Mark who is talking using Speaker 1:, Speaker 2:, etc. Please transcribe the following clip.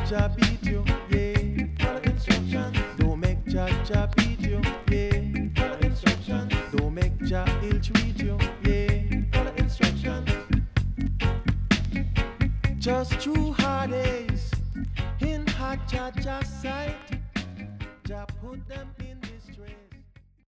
Speaker 1: Jah beat you, yeah. Follow instructions. Don't make Jah beat you, yeah. Follow instructions. Don't make Jah ill treat you, yeah. Follow instructions. Just true hard days in hot Jah sight. Jah put them in